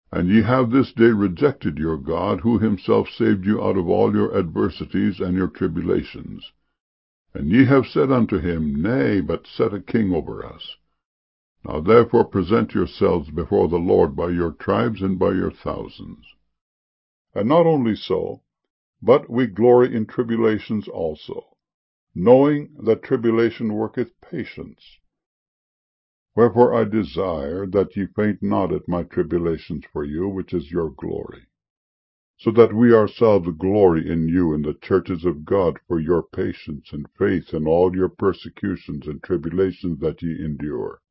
And ye have this day rejected your God, who himself saved you out of all your adversities and your tribulations. And ye have said unto him, Nay, but set a king over us. Now therefore present yourselves before the Lord by your tribes and by your thousands. And not only so, but we glory in tribulations also, knowing that tribulation worketh patience. Wherefore I desire that ye faint not at my tribulations for you, which is your glory. So that we ourselves glory in you in the churches of God for your patience and faith in all your persecutions and tribulations that ye endure,